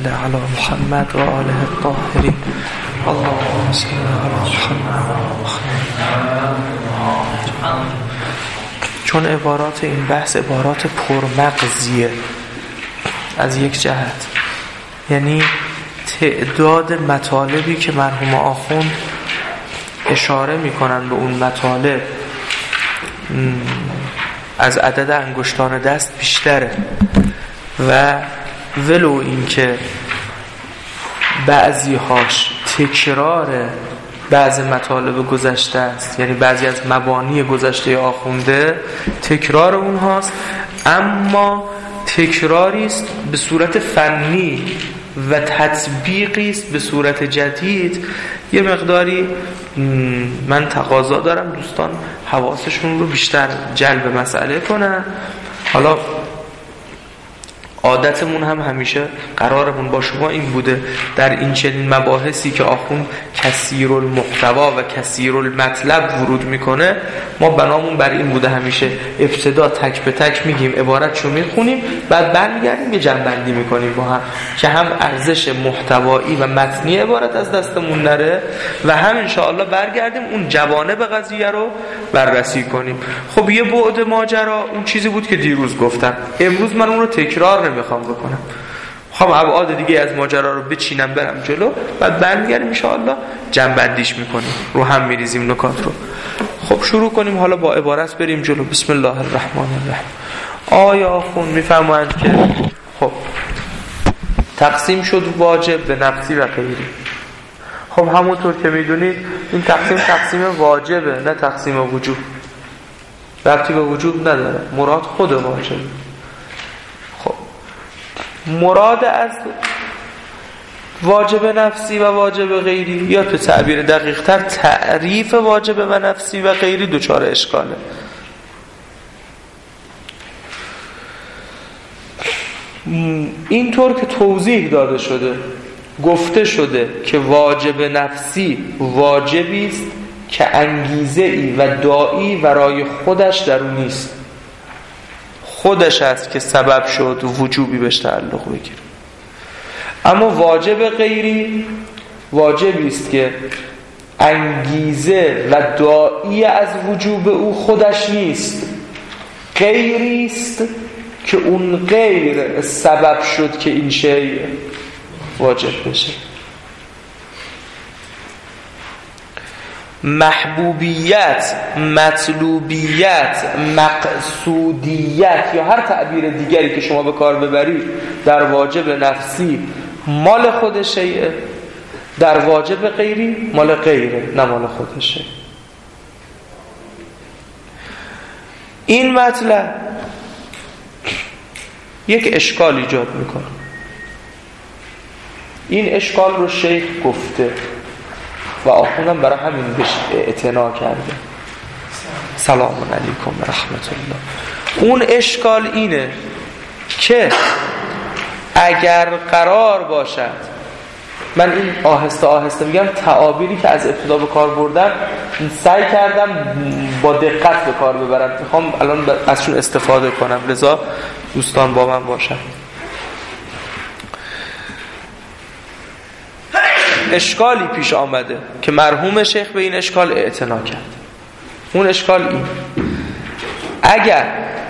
صل علی محمد و آله الطاهرین. اللهم صل علی محمد و آله. چون عبارات این بحث عبارات پرمغزیه از یک جهت، یعنی تعداد مطالبی که مرحوم آخوند اشاره میکنن به اون مطالب از عدد انگشتان دست بیشتره و ولو این که بعضی هاش تکرار بعض مطالب گذشته است، یعنی بعضی از مبانی گذشته آخونده تکرار اونهاست، اما تکراری است به صورت فنی و تطبیقی است به صورت جدید. یه مقداری من تقاضا دارم دوستان حواسشون رو بیشتر جلب مسئله کنن. حالا عادتمون هم همیشه قرارمون با شما این بوده در این چنین مباحثی که آخوند کثیر المحتوا و کثیر المطلب ورود میکنه، ما بنامون بر این بوده همیشه ابتدا تک به تک میگیم عبارتشو میخونیم، بعد برمیگردیم یه جنبندی میکنیم با هم که هم ارزش محتوایی و متنی عبارت از دستمون نره و هم انشاءالله برگردیم اون جوانب قضیه رو بررسی کنیم. خب یه بعد ماجرا اون چیزی بود که دیروز گفتم، امروز من اون رو تکرار نمیخوام بکنم، خب ابعاد دیگه از ماجرا رو بچینم برم جلو، بعد برمیگردیم ان شاء الله جنبندیش میکنیم، رو هم میریزیم نکات رو. خب شروع کنیم حالا با عبارت بریم جلو. بسم الله الرحمن الرحیم. آیا خون میفرمایند که خب تقسیم شد واجب به نفسی و غیری. خب همونطور که میدونید این تقسیم واجبه، نه تقسیم وجوب، ربطی به وجوب نداره، مراد خود واجبه. مراد از واجب نفسی و واجب غیری، یا به تعبیر دقیق تر تعریف واجب و نفسی و غیری دچار اشکاله. اینطور که توضیح داده شده، گفته شده که واجب نفسی واجبی است که انگیزه ای و داعی برای خودش در اون نیست، خودش است که سبب شد وجوبی بهش تعلق بگیره. اما واجب غیری واجبی است که انگیزه و داعی از وجوب او خودش نیست، غیری است که اون غیر سبب شد که این شی واجب بشه. محبوبیت، مطلوبیت، مقصودیت یا هر تعبیر دیگری که شما به کار ببرید در واجب نفسی مال خودشه، در واجب غیری مال غیره، نه مال خودشه. این مطلب یک اشکال ایجاد میکنه. این اشکال رو شیخ گفته و آخوندم برای همین بهش اعتنا کرده. سلام علیکم و رحمت الله. اون اشکال اینه که اگر قرار باشد، من این آهسته آهسته میگم، تعابیری که از ابتدا به کار بردم سعی کردم با دقت به کار ببرم، میخوام الان ازشون استفاده کنم، لذا دوستان با من باشن. اشکالی پیش آمده که مرحوم شیخ به این اشکال اعتنا کرد. اون اشکال این: اگر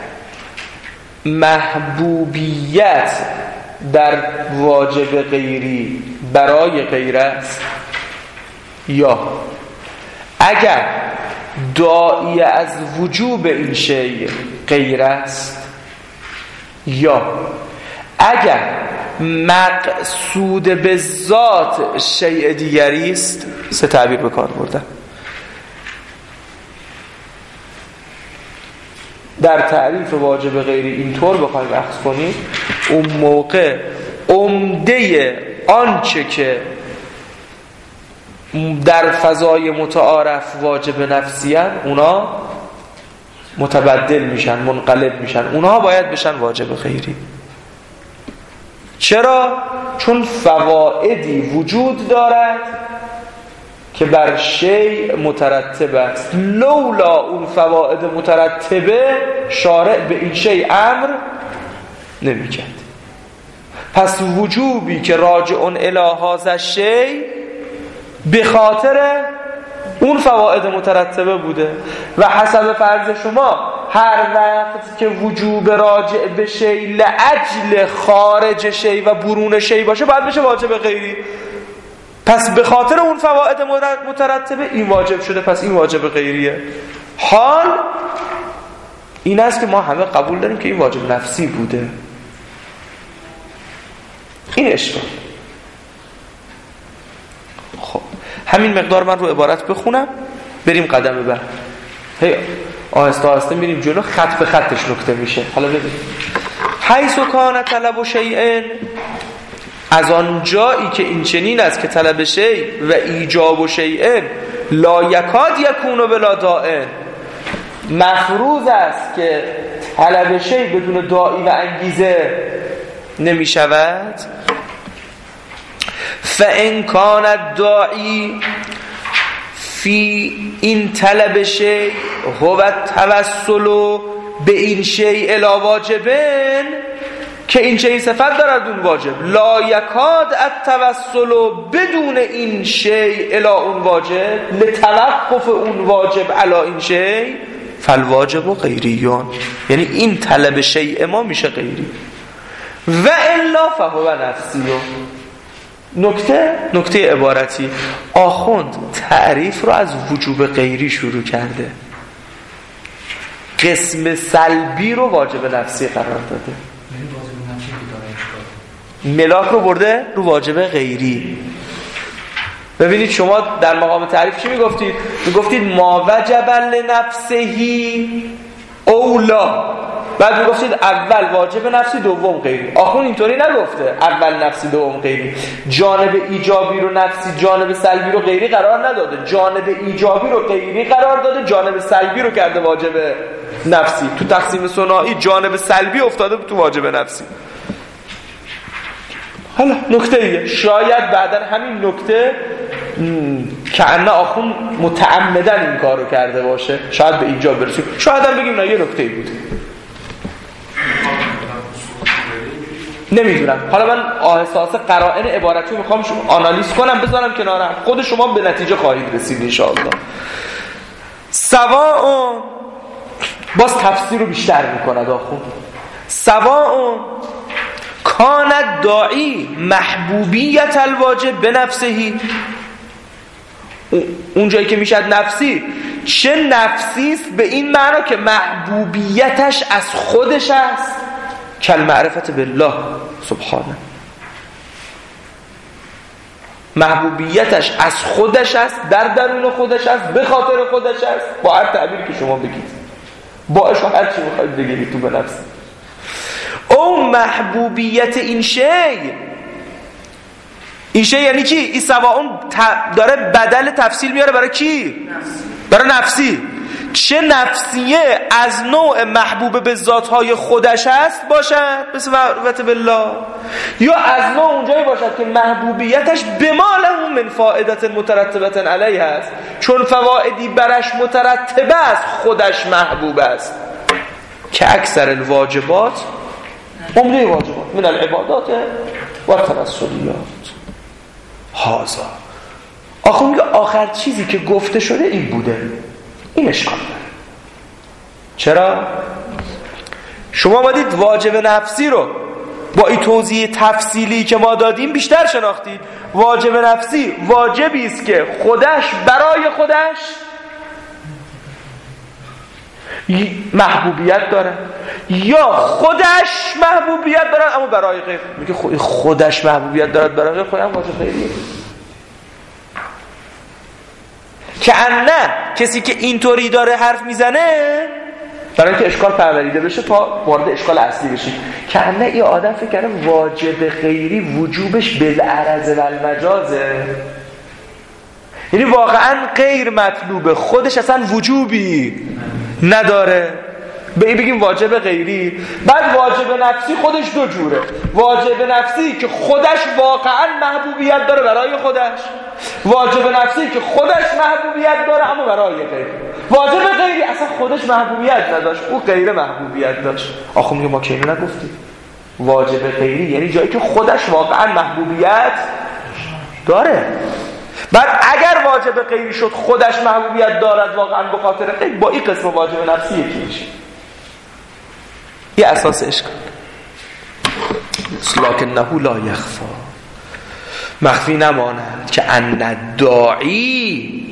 محبوبیت در واجب غیری برای غیر است، یا اگر داعی از وجوب این شیء غیر است، یا اگر مقصود به ذات شیء دیگری است، سه تعبیر به کار بردم. در تعریف واجب غیری اینطور بخوایم بحث کنیم، اون موقع عمده آنچه که در فضای متعارف واجب نفسی‌اند اونا متبدل میشن، منقلب میشن، اونها باید بشن واجب غیری. چرا؟ چون فوائدی وجود دارد که بر شیء مترتب است. لولا اون فواید مترتبه شارع به این شیء امر نمی‌کرد. پس وجوبی که راجع الی هذا الشیء به خاطر اون فواید مترتبه بوده و حسب فرض شما هر وقت که وجوب راجع به شیء لاجل خارج شیء و برون شیء باشه باید بشه واجب غیری. پس به خاطر اون فواید مترتبه این واجب شده، پس این واجب غیریه. حال این است که ما همه قبول داریم که این واجب نفسی بوده. این اشکال. خب همین مقدار من رو عبارت بخونم بریم قدم بعد. هی آهسته آهسته میریم جلو، خط به خطش نکته میشه. حالا ببین حیث کان طلب شیء، از آن جایی که این چنین است که طلب شیء و ایجاب شیء لا یکاد یکون بلا داع، مفروض است که طلب شیء بدون داعی و انگیزه نمی شود. فان کان الداعی فی این طلب شیء هو التوسل به این شیء الی واجبن، که این چه صفت دارد اون واجب، لا یکاد التوسل بدون این شیء الی اون واجب لتوقف اون واجب علی این شیء فالواجب غیریون، یعنی این طلب شیء ما میشه غیری و الا فهو نفسی. نکته عبارتی، آخوند تعریف رو از وجوب غیری شروع کرده، قسم سلبی رو واجب نفسی قرار داده، ملاک رو برده رو واجب غیری. ببینید شما در مقام تعریف چی میگفتید؟ میگفتید ما وجب لنفسهی اولا، بعد میگفتید اول واجب نفسی دوم غیری. آخون اینطوری نگفته اول نفسی دوم غیری، جانب ایجابی رو نفسی جانب سلبی رو غیری قرار نداده، جانب ایجابی رو غیری قرار داده، جانب سلبی رو کرده واجب نفسی. تو تقسیم ثنایی جانب سلبی افتاده تو واجب نفسی. حالا نکته ایه، شاید بعدن همین نکته که انه آخون متعمدن این کار رو کرده باشه، شاید به اینجا برسیم، شاید هم بگیم نه یه نکته ای بود، نمیدونم. حالا من آهسته آهسته قرائن عبارتی رو میخوام آنالیز کنم بذارم کنارم، خود شما به نتیجه خواهید رسید انشاءالله. سواء باز تفسیر رو بیشتر میکند آخون، سواء کان داعی محبوبیت الواجب به نفسهی، اون جایی که میشد نفسی، چه نفسی است به این معنا که محبوبیتش از خودش است، کل معرفت بالله سبحانه، محبوبیتش از خودش است، در درون خودش است، به خاطر خودش است، با هر تعبیری که شما بگید، با اشو هر چی میخواید بگید تو به نفس. او محبوبیت این شی یعنی کی؟ این سواء داره بدل تفصیل میاره برای کی؟ برای نفسی. چه نفسیه از نوع محبوب به ذاتهای خودش هست باشد مثل معرفت بالله، یا از نوع اونجایی باشد که محبوبیتش بما له من فائدت مترتبت علیه است، چون فوائدی برش مترتبه است خودش محبوب است، که اکثر الواجبات عمده واجبات من العبادات و التوسلیات. هازا آخه میگه آخر چیزی که گفته شده این بوده، این اشکال داره. چرا؟ شما آمدید واجب نفسی رو با این توضیح تفصیلی که ما دادیم بیشتر شناختید. واجب نفسی واجبی است که خودش برای خودش محبوبیت داره، یا خودش محبوبیت داره اما برای غیر. میگه خودش محبوبیت دارد برای غیر، خودم واجب غیریه. که نه کسی که اینطوری داره حرف میزنه برای اینکه اشکال پروریده بشه تا وارد اشکال اصلی بشیم، که نه این آدم فکر کنه واجب غیری وجوبش بالعرض و المجازه، یعنی واقعا غیر مطلوبه، خودش اصلا وجوبی نداره، به این بگیم واجب غیری. بعد واجب نفسی خودش دو جوره، واجب نفسی که خودش واقعا محبوبیت داره برای خودش، واجب نفسی که خودش محبوبیت داره اما برای غیر. واجب غیری اصلا خودش محبوبیت نداشت، او غیر محبوبیت داشت. آخه میگه ما که اینو نگفتیم، واجب غیری یعنی جایی که خودش واقعا محبوبیت داره. بعد اگر واجب غیری شد خودش محبوبیت دارد واقعا به خاطر غیر، با این قسم واجب نفسی یکی میشه. یه اساس اشکال. لکنه لا یخفا، مخفی نماند که ان الداعی،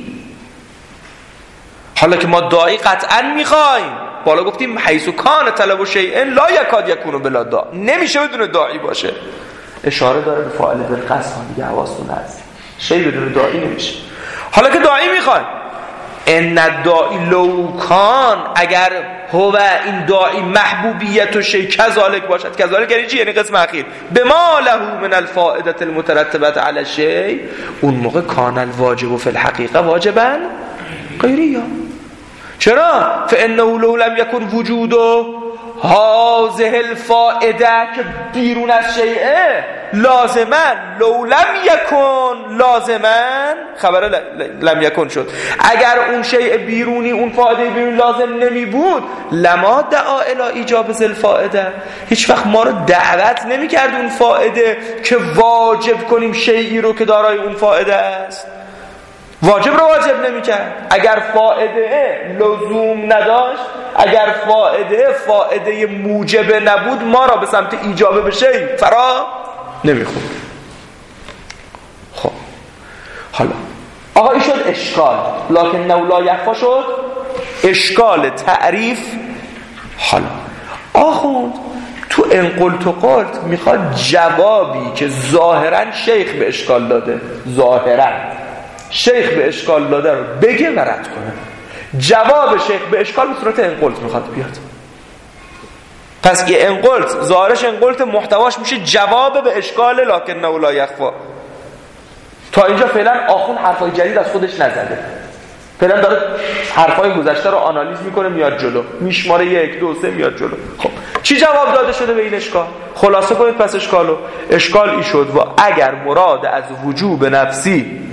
حالا که ما داعی قطعا میخوایم، بالا گفتیم حیث کان طلب شیء لا یکاد یکون بلا داع، نمیشه بدون داعی باشه. اشاره داره به فاعل بالقصد، دیگه حواستون هست، شی بدون داعی نمیشه. حالا که داعی میخوایم، ان الداعی لو کان، اگر هو این داعی محبوبیت و شی کذالک باشد، کذالک یعنی چی؟ یعنی قسم اخیر، بما له من الفائده المترتبه علی الشیء، اون موقع کان الواجب فی الحقیقه واجبا غیریا. چرا؟ فانه لو لم یکن وجود هذه الفائده که بیرون از شیء لازما، لو لم یکن لازما، خبر لم یکن شد، اگر اون شیء بیرونی، اون فائده بیرون لازم نمی بود، لما دعا الی ایجاب ذل فائده، هیچ وقت ما رو دعوت نمی کرد اون فائده که واجب کنیم شیئی رو که دارای اون فائده است، واجب رو واجب نمی کرد. اگر فائده لزوم نداشت، اگر فائده موجب نبود، ما را به سمت ایجاب به شیء فرا نمیخوند. خب حالا آقا این شد اشکال، لکن لا یخفا شد اشکال تعریف. حالا آخوند تو ان قلت و قلت میخواد جوابی که ظاهرا شیخ به اشکال داده، ظاهرا شیخ به اشکال داده رو بگه و رد کنه. جواب شیخ به اشکال به صورت ان قلت میخواد بیاد. پس یه ان قلت ظاهرش ان قلت، محتواش میشه جواب به اشکال لکن لا یخفا. تا اینجا فعلا آخون حرفای جدید از خودش نزده، فعلا داره حرفای گذشته رو آنالیز میکنه، میاد جلو، میشماره 1 2 3 میاد جلو. خب چی جواب داده شده به این اشکال؟ خلاصه کنید پس اشکالو. اشکال ای شد و اگر مراد از وجوب نفسی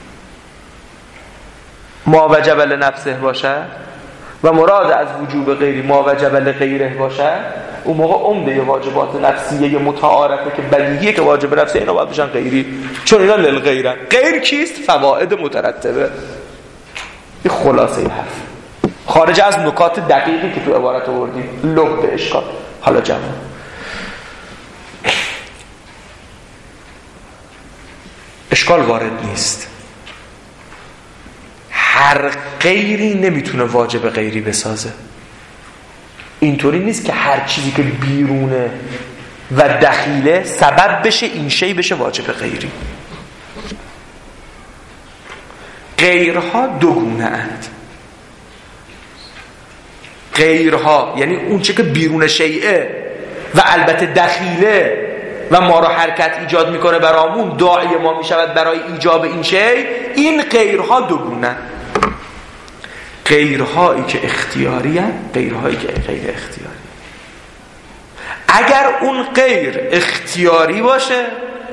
ما وجب لنفسه باشد و مراد از وجوب غیری ما وجب لغیره باشد، اون موقع عمده واجبات نفسیه متعارفه که بدیهیه که واجب نفسیه اینا باید بشن غیری، چون اینا للغیرن. غیر کیست؟ فواید مترتبه. این خلاصه این حرف، خارج از نکات دقیقی که تو عبارت آوردیم. لب به اشکال. حالا جواب اشکال وارد نیست. هر غیری نمیتونه واجب غیری بسازه. اینطوری نیست که هر چیزی که بیرونه و دخیله سبب بشه این شی بشه واجب غیری. غیرها دو گونه اند. غیرها یعنی اون چه که بیرون شیئه و البته دخیله و ما را حرکت ایجاد میکنه برامون، داعی ما میشود برای ایجاب این شی. این غیرها دو گونه، غیرهایی که اختیاری هست، غیرهایی که غیر اختیاری. اگر اون غیر اختیاری باشه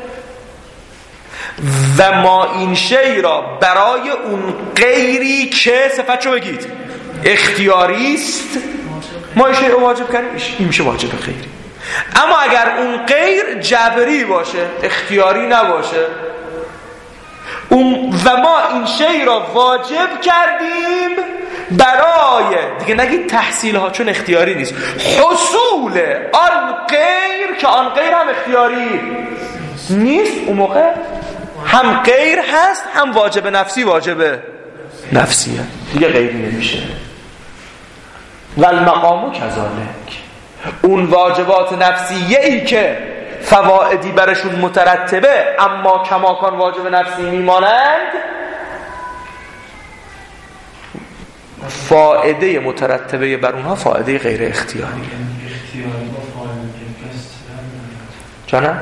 و ما این شی را برای اون غیری که صفتشو بگید اختیاری است، ما این شی رو واجب کردیم، این میشه واجب غیری. اما اگر اون غیر جبری باشه، اختیاری نباشه، و ما این شی را واجب کردیم برای، دیگه نگید تحصیل ها چون اختیاری نیست، حصول آن غیر که آن غیر هم اختیاری نیست، اون موقع هم غیر هست هم واجب نفسی، واجب نفسیه، دیگه غیری نمیشه. و المقام کذالک، اون واجبات نفسیه ای که فوائدی برشون مترتبه اما کماکان واجب نفسی میمانند، فائده مترتبه بر اونها فائده غیر اختیاریه. جانم؟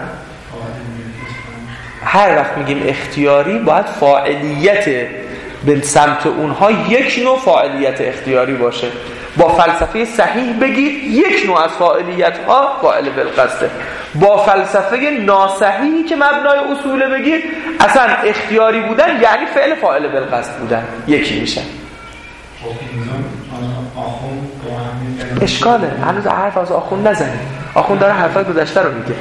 هر وقت میگیم اختیاری باید فاعلیت به سمت اونها یک نوع فاعلیت اختیاری باشه. با فلسفه صحیح بگید یک نوع از فاعلیت ها فاعل بالقصده. با فلسفه ناصحیحی که مبنای اصوله بگید اصلا اختیاری بودن یعنی فعل فاعل بالقصد بودن، یکی میشه. آخون با همین اشکاله، هنوز حرف از آخوند نزنید. آخوند داره حرفای گذشته رو میگه.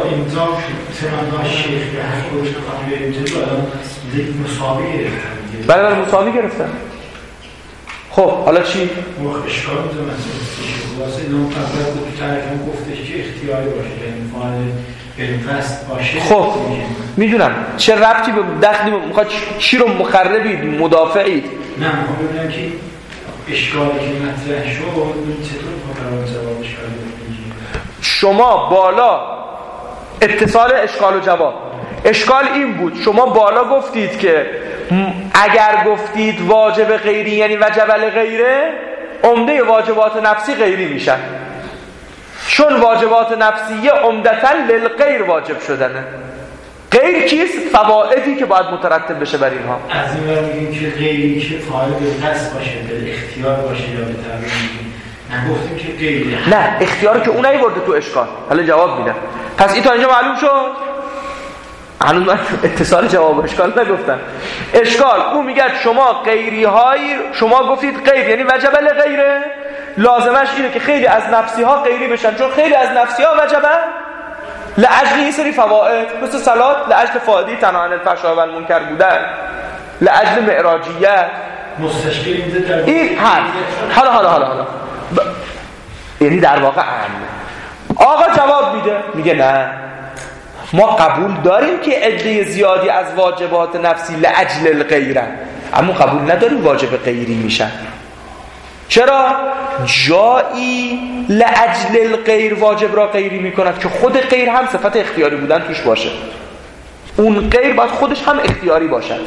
بله مساوی گرفتن. خب حالا چی؟ اشکال داره واسه اون فقط تو طرفم گفتش که اختیاری باشه، یعنی فاعل قصد باشه. خب میدونم چه ربطی به دخلی میخواد چی رو مخربید مدافعید؟ نه میخوام ببینم که اشکالی که مطرح شد چطور قرار جواب اشکال بدید. شما بالا اتصال اشکال و جواب. اشکال این بود شما بالا گفتید که اگر گفتید واجب غیری یعنی وجب الغیره، عمده واجبات نفسی غیری میشن، چون واجبات نفسیه عمدتاً للغیر واجب شدنه. غیر کیست؟ فوائدی که باید مترتب بشه بر اینها. از این ور میگیم که غیری که فاعل به قصد باشه، به اختیار باشه یا به تعبیر میگیم، نگفتیم که غیری. نه اختیار که اون نیورده تو اشکال. حالا جواب میدم. پس این تا اینجا معلوم شد؟ هنوز من اتصال جواب اشکال نگفتم. اشکال اون میگه شما غیری هایی، شما گفتید غیر یعنی وجب الغیره، لازمش اینه که خیلی از نفسی ها غیری بشن، چون خیلی از نفسی ها وجبن لأجل این سری فوائد، مثل صلات لأجل فائده تنها عن الفحشاء و المنکر بودن، لأجل معراجیت مستشکل میده. این حالا یعنی در واقع آقا جواب میگه نه ما قبول داریم که عده زیادی از واجبات نفسی لأجل الغیرن، اما قبول نداریم واجب غیری میشن. چرا؟ جایی لأجل الغیر واجب را غیری میکند که خود غیر هم صفت اختیاری بودن توش باشه، اون غیر باید خودش هم اختیاری باشد.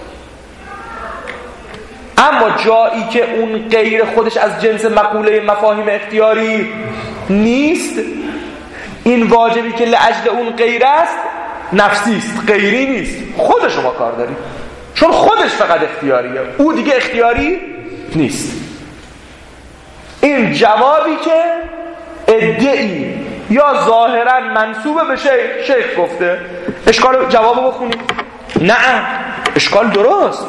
اما جایی که اون غیر خودش از جنس مقوله مفاهیم اختیاری نیست، این واجبی که لأجل اون غیر است نفسی است، غیری نیست، خود شما کار داری، چون خودش فقط اختیاریه، او دیگه اختیاری نیست. این جوابی که ادعی یا ظاهرا منسوبه به شیخ گفته. اشکال جوابو بخونید. نه اشکال درست.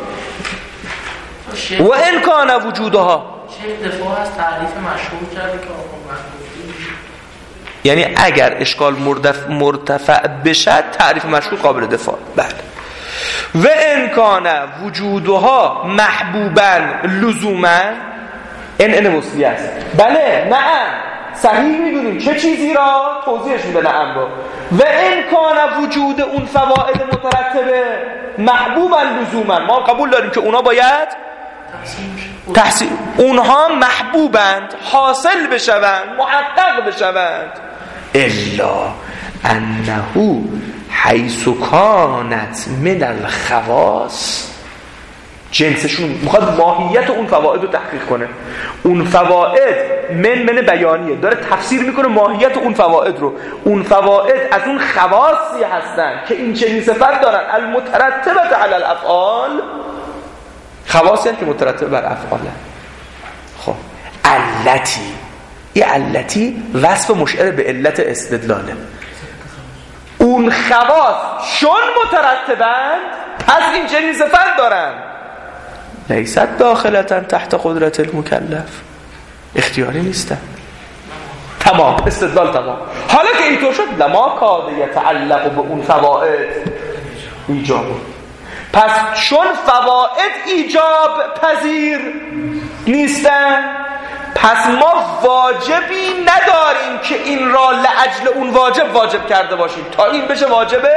و ان کان وجودها، شیخ دفاع از تعریف مشهور کرده که آقا یعنی اگر اشکال مرتفع بشد تعریف مشهور قابل دفاع. بله. و ان کان وجودها محبوبا لزوما، این وصلیه است. بله نعم صحیح میدونیم چه چیزی را توضیحش میده. نعم رو و ان کان وجود اون فوائد مترتبه محبوبا لزوما، ما قبول داریم که اونا باید تحصیل، اونها محبوبند، حاصل بشوند، محقق بشوند، الا انه حیث کانت من الخواص، جنسشون میخواد ماهیت اون فوائد رو تحقیق کنه. اون فوائد من بیانیه، داره تفسیر میکنه ماهیت اون فوائد رو. اون فوائد از اون خواصی هستن که این چنین صفت دارن، المترتبه علی الافعال، خواصی هستن که مترتبه بر افعاله. خب علتی، این علتی وصف مشعر به علت استدلاله. اون خواص چون مترتبند از این چنین صفت دارن، لیست داخلتن تحت قدرت المکلف، اختیاری نیستن. تمام، استدلال تمام. حالا که اینطور شد لما کاد یتعلق به اون فوائد ایجاب، پس چون فوائد ایجاب پذیر نیستن، پس ما واجبی نداریم که این را لأجل اون واجب کرده باشیم تا این بشه واجبه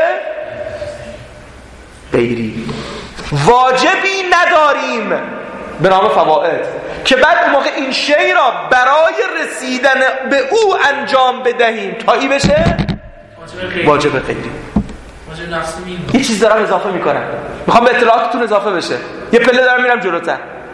غیری. واجبی نداریم به نام فوائد که بعد موقع این شی را برای رسیدن به او انجام بدهیم تا این بشه واجب غیری. یه چیز دارم اضافه میکنم، میخوام به اطلاعاتتون اضافه بشه، یه پله دارم میرم جلوتر.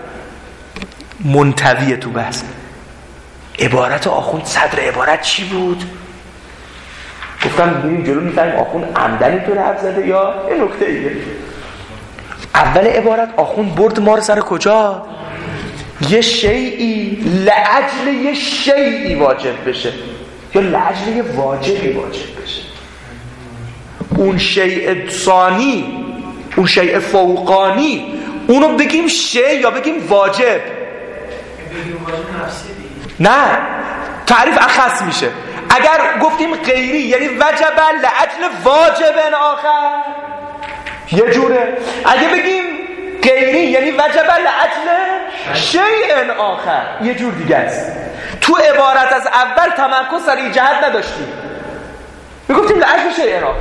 منتویه تو بحث عبارت آخوند، صدر عبارت چی بود؟ گفتم بریم جلو میفهمیم آخوند عمدن اینطور حرف زده یا یه نکته ایه. اول عبارت آخوند برد ما رو سر کجا؟ یه شیئی لأجل یه شیئی واجب بشه یا لأجل یه واجبی واجب بشه. اون شیء ثانی، اون شیء فوقانی، اونو بگیم شیء یا بگیم واجب؟ بگیم واجب نفسی دیگه. نه، تعریف اخص میشه. اگر گفتیم غیری یعنی وجب لأجل واجب آخر، یه جوره. اگه بگیم غیری یعنی وجب لأجل شیء آخر، یه جور دیگه است. تو عبارت از اول تمرکز سر این جهت نداشتیم، میگفتیم لأجل شیء آخر.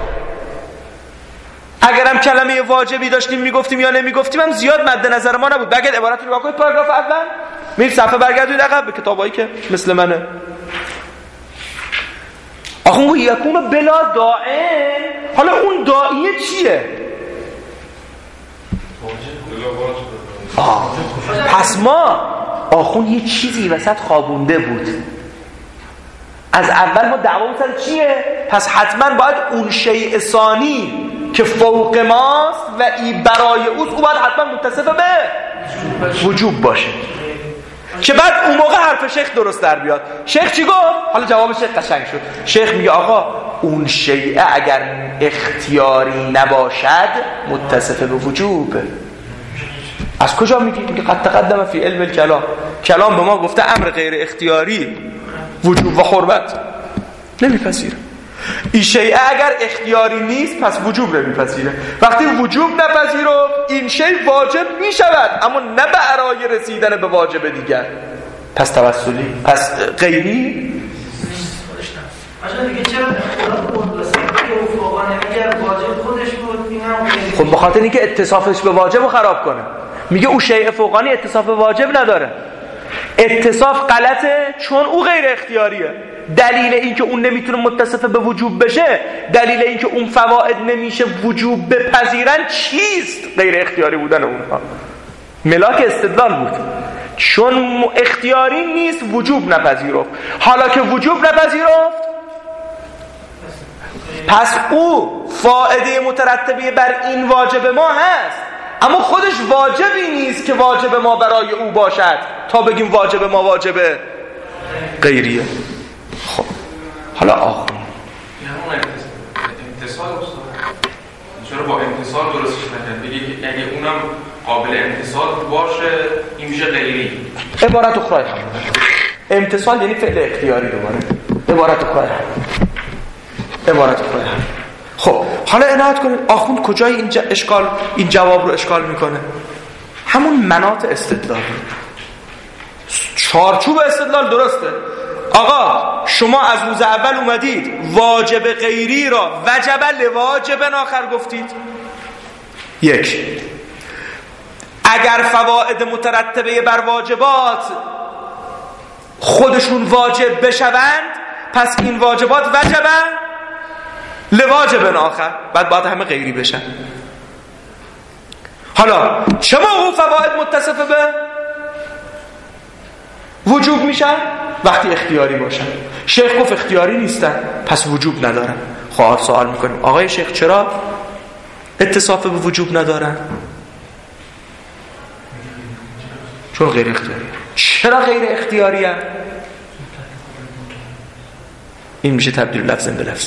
اگرم کلمه واجبی داشتیم میگفتیم یا نمیگفتیم هم زیاد مد نظر ما نبود. بگید عبارت رو نگاه کنید، پاراگراف اول میرید صفحه برگردید عقب به کتابایی که مثل منه. آخون یکون بلا داعی. حالا اون داعیه چیه؟ پس ما آخون یه چیزی وسط خوابونده بود. از اول ما دعوامون سر چیه؟ پس حتما باید اون شیء ثانی که فوق ماست و ای برای اوست، او باید حتما متصف به وجوب باشه که بعد اون موقع حرف شیخ درست در بیاد. شیخ چی گفت؟ حالا جواب شیخ قشنگ شد. شیخ میگه آقا اون شیء اگر اختیاری نباشد متصف به وجوب. از کجا میگی؟ میگه قد تقدم فی علم الکلام، کلام به ما گفته امر غیر اختیاری وجوب و حرمت نمیپذیره. این شیء اگر اختیاری نیست پس وجوب نمیپذیره. وقتی وجوب نپذیره این شیء واجب میشود، اما نه برای رسیدن به واجب دیگر. پس توسلی، پس غیری. آجا دیگه چرا اختلاف بود واسه که فوقانه اگر واجب خودش بود اینم غیری؟ خب بخاطر اینکه اتصافش به واجب رو خراب کنه. میگه او شیء فوقانی اتصاف به واجب نداره. اتصاف غلطه چون او غیر اختیاریه. دلیل اینکه اون نمیتونه متصف به وجوب بشه، دلیل اینکه اون فواید نمیشه وجوب بپذیرن چیست؟ غیر اختیاری بودن اونها. ملاک استدلال بود. چون اختیاری نیست وجوب نپذیرفت. حالا که وجوب نپذیرفت پس او فائده مترتبه بر این واجب ما هست، اما خودش واجبی نیست که واجب ما برای او باشد تا بگیم واجب ما واجب غیریه. خب حالا آخر یعنی امتصال چرا با امتصال درستش نکرد؟ بگه که اگه اونم قابل امتصال باشه این میشه غیری. عبارت اخرای هم امتصال یعنی فعل اختیاری. دوباره عبارت اخرای هم. خب حالا عنایت کنید آخوند کجای این جواب رو اشکال میکنه؟ همون مناط استدلال، چارچوب استدلال درسته. آقا شما از روز اول اومدید واجب غیری را وجب لواجب آخر گفتید. یک، اگر فواید مترتبه بر واجبات خودشون واجب بشوند پس این واجبات وجبن لواجب آخر، بعد باید همه غیری بشن. حالا چه موقع فواید متصف به وجوب میشن؟ وقتی اختیاری باشن. شیخ گفت اختیاری نیستن پس وجوب ندارن. خب سوال میکنیم آقای شیخ چرا اتصاف به وجوب ندارن؟ چون غیر اختیاری. چرا غیر اختیاری هم؟ این میشه تبدیل لفظ به لفظ.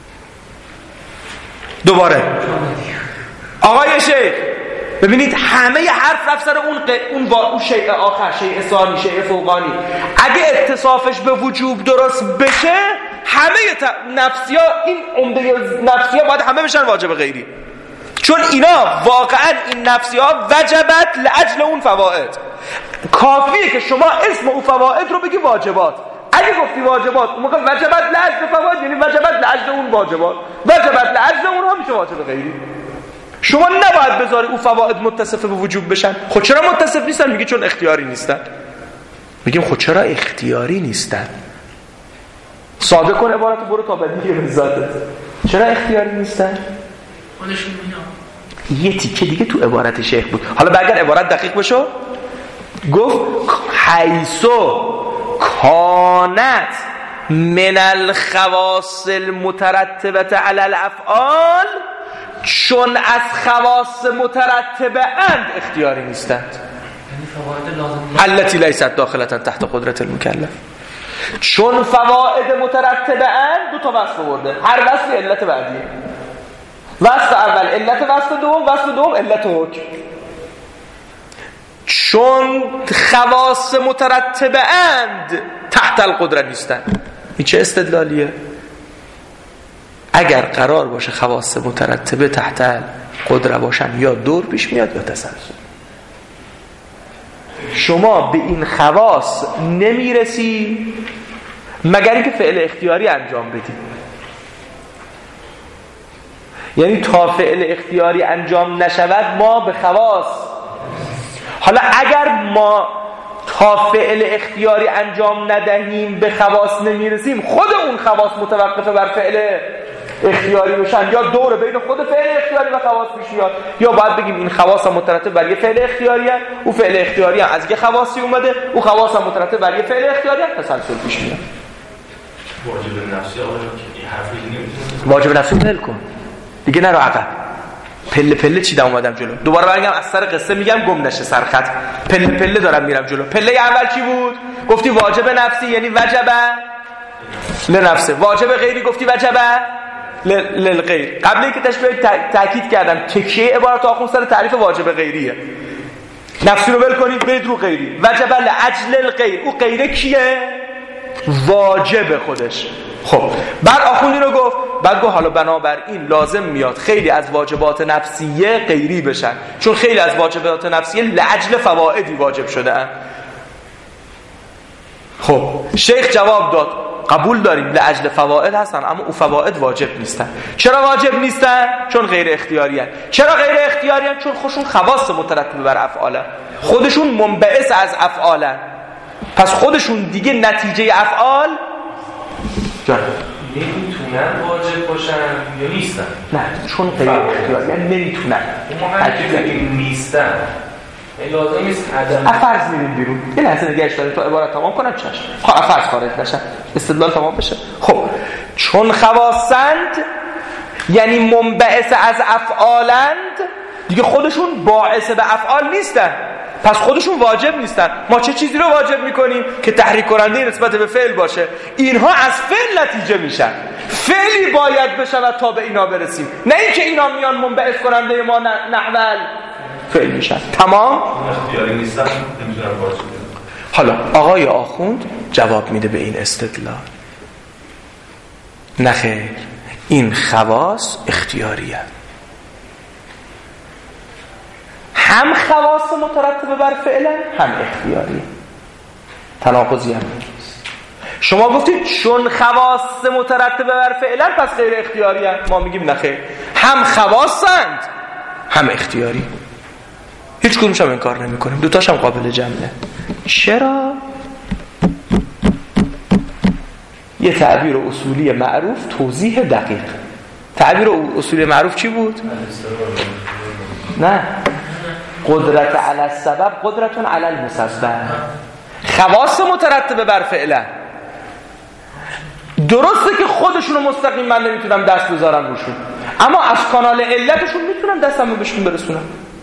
دوباره آقای شیخ ببینید همه حرف رفت سر اون شیء آخر، شیء ثانی، شیء فوقانی. اگه اتصافش به وجوب درست بشه همه نفسیا، این عمده نفسیا باید همه بشن واجب غیری، چون اینا واقعا این نفسیا وجبت لاجل اون فواید. کافیه که شما اسم اون فواید رو بگی واجبات. اگه گفتی واجبات اون موقع وجبت لاجل فواید یعنی وجبت لاجل اون واجبات، وجبت لاجل اونها میشه واجب غیری. شما نباید بذاری اون فواید متصف به وجوب بشن. خب چرا متصف نیستن؟ میگی چون اختیاری نیستن. میگیم خب چرا اختیاری نیستن؟ ساده کن عبارت، برو تا بدیه به ذاتت. چرا اختیاری نیستن؟ خودشون میگن یه تیکه دیگه تو عبارت شیخ بود. حالا اگر عبارت دقیق بشو، گفت حیثو کانت من الخواص المترتبه علی الافعال، چون از خواص مترتبه اند اختیاری نیستند. التي لیست داخلة تحت قدرت المکلف. چون فواید مترتبه اند دو تا وصف برده، هر وصف علت بعدیه. وصف اول علت وصف دوم، وصف دوم علت حکم. چون خواص مترتبه اند تحت القدره نیستن. این چه استدلالیه؟ اگر قرار باشه خواص مترتبه تحت القدره باشن یا دور پیش میاد یا تسلسل. شما به این خواص نمیرسی مگر اینکه فعل اختیاری انجام بدی. یعنی تا فعل اختیاری انجام نشود ما به خواص. حالا اگر ما تا فعل اختیاری انجام ندهیم به خواص نمیرسیم، خود اون خواص متوقفه بر فعل اختیاری بشن یا دور بین خود فعل اختیاری و خواص پیش میاد، یا باید بگیم این خواص مترتب بر یه فعل اختیاری هست، او فعل اختیاری هم از یه خواصی اومده، او خواص مترتب بر یه فعل اختیاری هم تسلسل پیش میاد. واجب نفسی آقا که این حرفی نمیتونه واجب نفسی ول کن دیگه، نرو عقب. پله پله چیدم اومدم جلو. دوباره برگم از سر قصه میگم گم نشه سر خط. پله پله دارم میرم جلو. پله اول چی بود؟ گفتی واجب نفسی یعنی وجب لنفسه. واجب غیری گفتی وجب للغیر. قبل اینکه تشبیه تاکید کردم تکیه عبارت آخون سر تعریف واجب غیریه. نفسی رو ول کنید برید رو غیری. وجب لاجل الغیر. او غیره کیه؟ واجب خودش. خب بعد آخوندی رو گفت، بعد گفت حالا بنابراین لازم میاد خیلی از واجبات نفسیه غیری بشن، چون خیلی از واجبات نفسیه لاجل فوائدی واجب شده ان. خب شیخ جواب داد قبول داریم لاجل فواید هستن، اما او فواید واجب نیستن. چرا واجب نیستن؟ چون غیر اختیاری هستن. چرا غیر اختیاری هستن؟ چون خودشون خواص مترتب بر افعالن، خودشون منبعث از افعالن، پس خودشون دیگه نتیجه افعال نمیتونن واجب باشن یا نیستن. نه چون غیر اختیاری یعنی نمیتونن. ما همین نیستن لازم نیست عدم. فرض میریم بیرون. یه لحظه نگهش داریم تا عبارت تمام کنم. چشم فرض خارج نشن استدلال تمام بشه. خب چون خواصند یعنی منبعث از افعالند، دیگه خودشون باعث به افعال نیستن، پس خودشون واجب نیستن. ما چه چیزی رو واجب میکنیم؟ که تحریک کننده نسبت به فعل باشه. اینها از فعل نتیجه میشن، فعلی باید بشود تا به اینا برسیم، نه اینکه اینا میان منبعث کننده ما نحول فعل میشن. تمام؟ اختیاری نیستن نمیتونن واجب. حالا آقای آخوند جواب میده به این استدلال. نخیر، این خواص اختیاریه، هم خواص مترتب بر فعل هم اختیاری. تناقضی هم نیست. شما گفتید چون خواص مترتب بر فعل پس غیر اختیاری هم. ما میگیم نخیر، هم خواصند هم اختیاری، هیچ کدومش هم انکار نمی کنیم، دوتاش هم قابل جمعه. چرا؟ یه تعبیر اصولی معروف توضیح دقیق. تعبیر اصولی معروف چی بود؟ نه، قدرت علی السبب قدرتون علی المسبب. خواص مترتبه بر فعله. درسته که خودشونو مستقیم من نمیتونم دست بذارم روشون، اما از کانال علتشون میتونم دستم رو بهشون برسونم.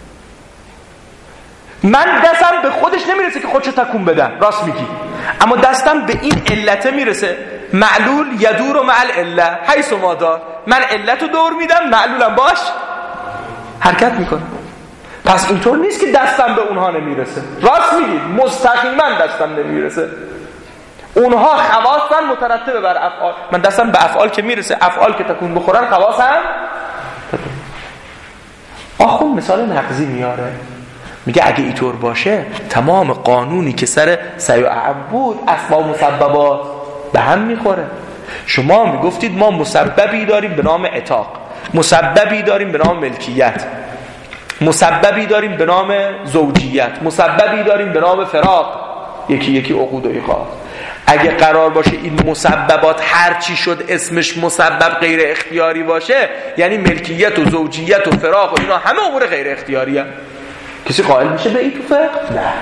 من دستم به خودش نمیرسه که خودشو تکون بدم، راست میگی، اما دستم به این علته میرسه. معلول یدور مع العله حیث ما دار. من علتو دور میدم، معلولم باش حرکت میکنه. پس اینطور نیست که دستم به اونها نمیرسه. راست میگید، مستقیما دستم نمیرسه. اونها خواصن مترتب بر افعال، من دستم به افعال که میرسه. افعال که تکون بخورن خواص هم. آخون مثال نقضی میاره، میگه اگه اینطور باشه تمام قانونی که سر سیعب بود اسباب مسببات به هم میخوره. شما میگفتید ما مسببی داریم به نام عتاق، مسببی داریم به نام ملکیت، مسببی داریم به نام زوجیت، مسببی داریم به نام فراق، یکی یکی عقود و ایقاع. اگه قرار باشه این مسببات هر چی شد اسمش مسبب غیر اختیاری باشه، یعنی ملکیت و زوجیت و فراق و اینا همه امور غیر اختیاری هم. کسی قائل میشه به این تو فقه؟ نه.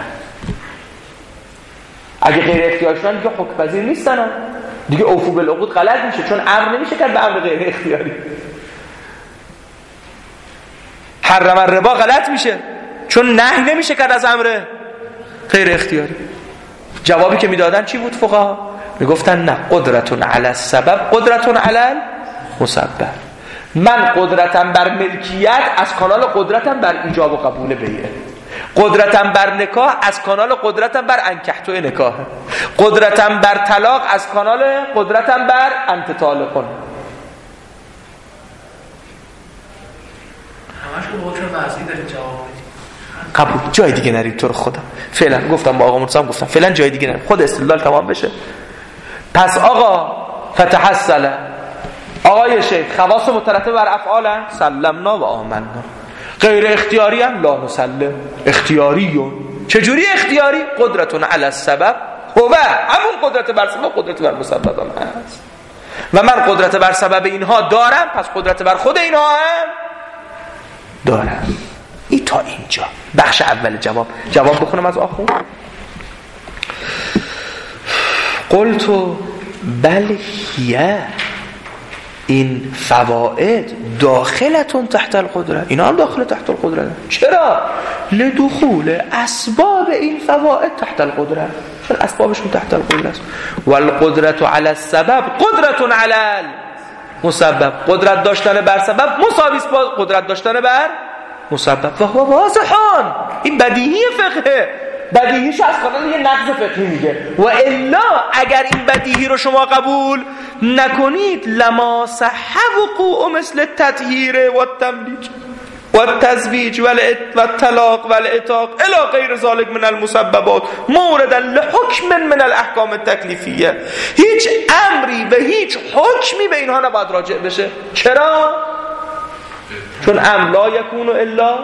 اگه غیر اختیاری شدن دیگه حکم پذیر نیستن، دیگه اوفو بالعقود غلط میشه، چون امر نمیشه کرد به امر غیر اختیاری. حرم الربا غلط میشه، چون نهی نمیشه کرد از امر غیر اختیاری. جوابی که میدادن چی بود فقها؟ میگفتن نه، قدرتون علی السبب قدرتون علی المسبب. من قدرتم بر ملکیت از کانال قدرتم بر ایجاب و قبول بیعه. قدرتم بر نکاح از کانال قدرتم بر انکحتو نکاح، قدرتم بر طلاق از کانال قدرتم بر انت طالقون. همشون حکم وضعی دارید جواب بدید. قبول. جای دیگه نرید تو رو خدا. فعلا گفتم با آقا مرتضی گفتم فعلا جای دیگه نرید، خود استدلال تمام بشه. پس آقا فتحصل آقای شیخ خواص مترتب بر افعال سلمنا و آمنا، غیر اختیاری هم لا نسلم. اختیاریون چجوری اختیاری؟ قدرتون علی السبب هو، همون قدرت بر سبب قدرت بر مسبب هم هست و من قدرت بر سبب اینها دارم، پس قدرت بر خود اینها هم دارم. این تا اینجا بخش اول جواب بخونم از آخون. قلتو بل هیه، این فوائد داخلتون تحت القدره، اینا هم داخل تحت القدره. چرا؟ لدخول اسباب این فوائد تحت القدره، چون اسبابشون تحت القدره است. والقدرت علی السبب قدرت علی المسبب، قدرت داشتن بر سبب مساوی است با قدرت داشتن بر مسبب. و هو واضحان، این بدیهی فقهه، بدیهیش از کانال یه نقض فقهی میگه. و الا اگر این بدیهی رو شما قبول نکنید لما صح وقوع مثل التطهیر و التملیج و التزویج و الطلاق و العتاق الی غیر ذلك من المسببات موردا لحکم من الاحکام التکلیفیه. هیچ امری و هیچ حکمی به اینها نباید راجع بشه. چرا؟ چون امر لا یکون الا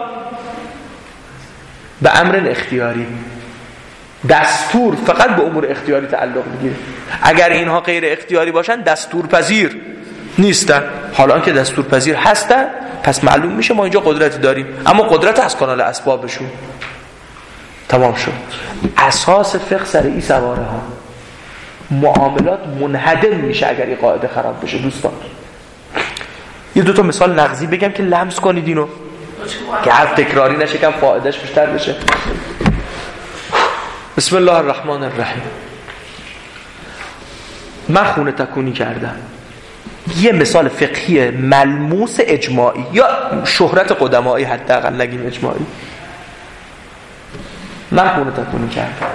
به امر اختیاری، دستور فقط به امور اختیاری تعلق میگیره. اگر اینها غیر اختیاری باشن دستور پذیر نیستن. حالا که دستور پذیر هستن پس معلوم میشه ما اینجا قدرتی داریم، اما قدرت از کانال اسبابشون. تمام شد. اساس فقه سر این سواره ها. معاملات منهدم میشه اگر این قاعده خراب بشه. دوستان یه دو تا مثال نقضی بگم که لمس کنید اینو، که حرف تکراری نشه، کم فایدهش بیشتر بشه. بسم الله الرحمن الرحیم. من خونه تکونی کردم. یه مثال فقهی ملموس اجماعی یا شهرت قدمایی، حداقل نگیم اجماعی. من خونه تکونی کردم،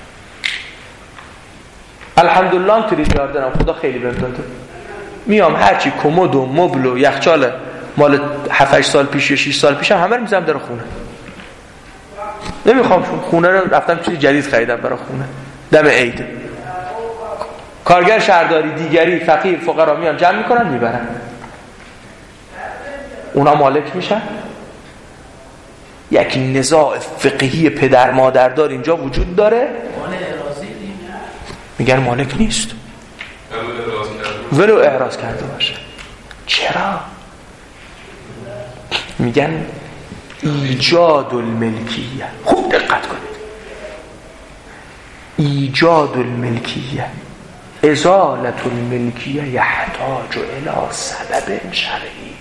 الحمدلله تریلیارد دارم، خدا خیلی بهم داده. میام هرچی کمد و مبل و یخچال مال 7-8 سال پیش یا 6 سال پیشم همه رو میذارم در خونه. نمیخوام خونه رو، رفتم چیز جدید خریدم برای خونه. دم عید کارگر شهرداری دیگری فقیر فقرا میان جمع میکنن میبرن، اونا مالک میشن. یک نزاع فقهی پدر مادردار اینجا وجود داره، میگن مالک نیست ولو اعراض کرده باشه. چرا؟ میگن ایجاد الملکیه. خوب دقت کنید. ایجاد الملکیه، ازالت الملکیه یحتاج الی سبب شرعی،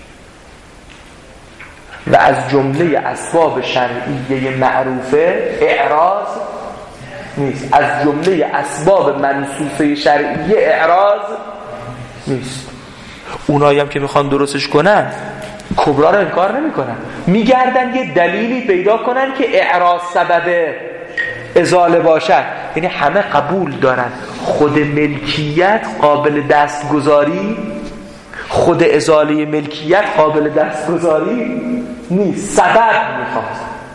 و از جمله اسباب شرعیه معروفه اعراض نیست. از جمله اسباب منصوصه شرعیه اعراض نیست. اونایی هم که میخوان درستش کنن کبرا رو انکار نمی کنن، میگردن یه دلیلی پیدا کنن که اعراض سبب ازاله باشد. یعنی همه قبول دارن خود ملکیت قابل دستگذاری، خود ازاله ملکیت قابل دستگذاری نیست، سبب میخواد.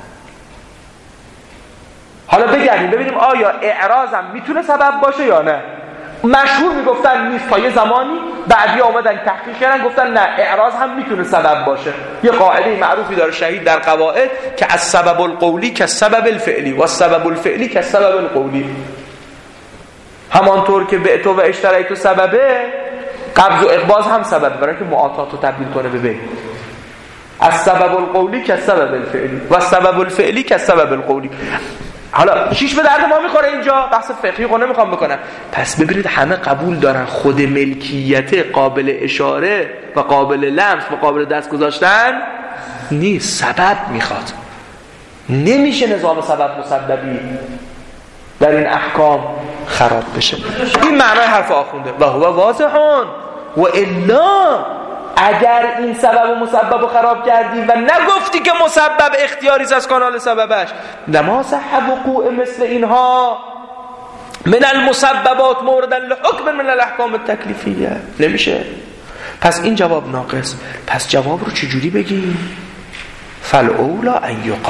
حالا بگردیم ببینیم آیا اعراضم میتونه سبب باشه یا نه. مشهور میگفتن نیست تا یه زمانی، بعدی آمدن تحقیق کردن گفتن نه اعراض هم میتونه سبب باشه. یه قاعده معروفی داره شهید در قواعد که از سبب القولی که سبب الفعلی و سبب الفعلی که سبب القولی. همانطور که بعت و اشتریت سببه، قبض و اقباض هم سبب برای که معاطات رو تبدیل کنه به بی. از سبب القولی که سبب الفعلی و سبب الفعلی که سبب القولی. حالا چیش به درد ما میخوره اینجا؟ بحث فقهی رو نمیخوام بکنم. پس ببینید همه قبول دارن خود ملکیت قابل اشاره و قابل لمس و قابل دست گذاشتن نیست، سبب میخواد. نمیشه نظام سبب مسببی در این احکام خراب بشه. این معنای حرف آخونده. و هو واضحون و الا اگر این سبب و مسبب رو خراب کردی و نگفتی که مسبب اختیاری از کانال سببش، لما صح وقوع مثل اینها من المسببات موردا لحکم من الاحکام التکلیفیه. نمیشه. پس این جواب ناقص. پس جواب رو چجوری بگیم؟ فالاولا ان یقال.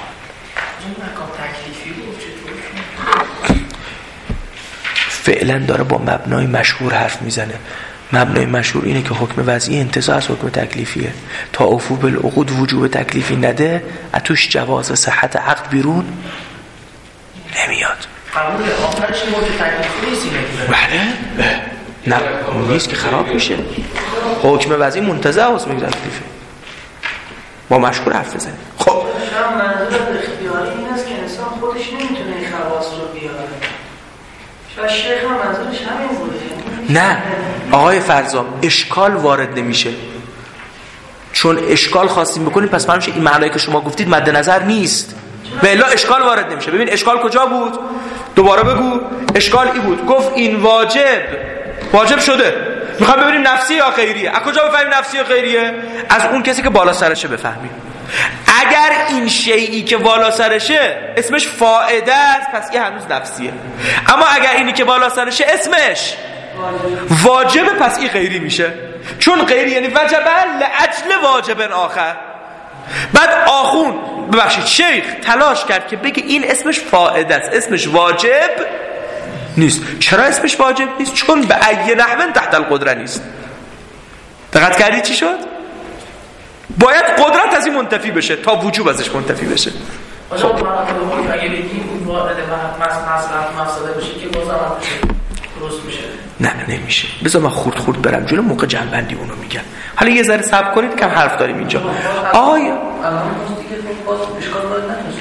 فعلا داره با مبنای مشهور حرف میزنه. مبنای مشهور اینه که حکم وضعی انتزاع از حکم تکلیفیه. تا افو بالعقود وجوب تکلیفی نده، اتوش جواز صحت عقد بیرون نمیاد. قبول آخرش حکم تکلیفی نیست اینه. بله. نه نیست که خراب میشه. حکم وضعی منتزع از حکم تکلیفی. با مشهور حرف بزنیم. خب شما منظور اختیاری این است که انسان خودش نمیتونه این خواص رو بیاره. شاید شیخ هم منظورش همین بوده. نه آقای فرزام، اشکال وارد نمیشه. چون اشکال خواستیم بکنیم پس معلومه این معنایی که شما گفتید مد نظر نیست و الا اشکال وارد نمیشه. ببین اشکال کجا بود؟ دوباره بگو. اشکال ای بود گفت این واجب شده، میخوام ببینیم نفسی یا خیریه. از کجا بفهمیم نفسی یا خیریه؟ از اون کسی که بالا سرشه بفهمیم. اگر این شیئی که بالا سرشه اسمش فائده است پس این هنوز نفسیه. اما اگر اینی که بالا سرشه اسمش واجبه پس این غیری میشه. چون غیری یعنی وجبه لاجل واجب آخر. بعد شیخ تلاش کرد که بگه این اسمش فائده است، اسمش واجب نیست. چرا اسمش واجب نیست؟ چون به ای نحو تحت القدره نیست. دقت کردی چی شد؟ باید قدرت از این منتفی بشه تا وجوب ازش منتفی بشه. آجا اگه بگیم اون وارد مسئله بشه که بازم درست میشه. نه نمیشه. بذار من خورد برم جلو، موقع جنبندی اونو میگم. حالا یه ذره صبر کنید، کم حرف داریم اینجا. آیا الان دیگه باز اشکال داره نمیشه.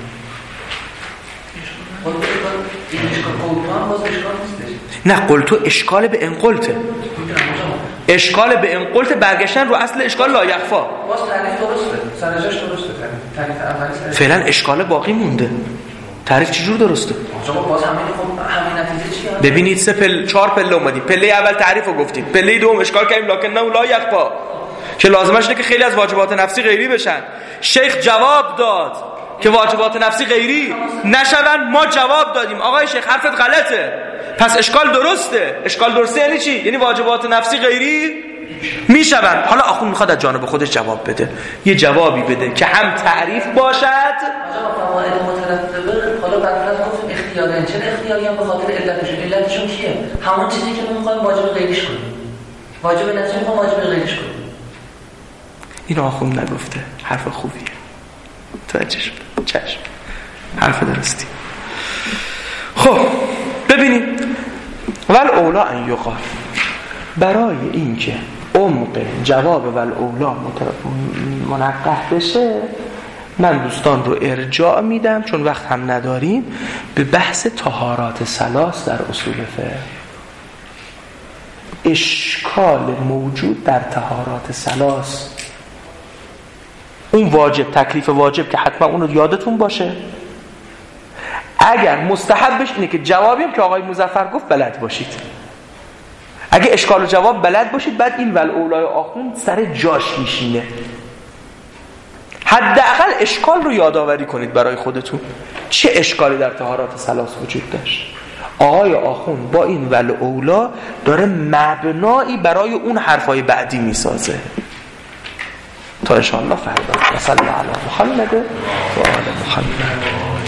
این اشکال قلتو هم باز اشکال نیستش. نه قلتو اشکال به انقلته. اشکال به انقلت برگشتن رو اصل اشکال لایخفا. باز تعریف درسته. سرجاش درسته. تعریف اولی فعلا اشکال باقی مونده. تعریف چجور درسته؟ باز همین نتیجه چیه؟ ببینید 4 پله اومدیم. پله اول تعریف رو گفتیم. پله دوم اشکال کردیم لکن نه لا یخفا که لازمش اینه که خیلی از واجبات نفسی غیری بشن. شیخ جواب داد که واجبات نفسی غیری نشون. ما جواب دادیم آقای شیخ حرفت غلطه. پس اشکال درسته یعنی چی؟ یعنی واجبات نفسی غیری میشون. حالا آخون میخواد از جانب خودش جواب بده. یه جوابی بده که هم تعریف باشد. فواید مترتبه. حالا بعد گفت اختیارن. چه اختیاری هم به خاطر علتشون کیه؟ همون چیزی که ما میخوایم واجب غیریش کنیم. واجب نفسی میخوایم واجب غیریش کنیم. این آخون نگفته. حرف خوبیه. توجه شد. چشم. حرف درستی. خب ببینید والاولا ان یقال. برای این که عمق جواب والاولا منقح بشه من دوستان رو ارجاع میدم، چون وقت هم نداریم، به بحث طهارات ثلاث در اصول فقه. اشکال موجود در طهارات ثلاث، اون واجب، تکلیف واجب که حتما اون رو یادتون باشه. اگر مستحبش اینه که جوابیم که آقای مظفر گفت بلد باشید. اگه اشکال و جواب بلد باشید بعد این والاولای آخون سر جاش میشینه. حداقل اشکال رو یادآوری کنید برای خودتون. چه اشکالی در طهارات ثلاث وجود داشت؟ آقای آخون با این والاولا داره مبنایی برای اون حرفای بعدی میسازه. تا انشاءالله فردا. صلی الله علی محمد و آل محمد.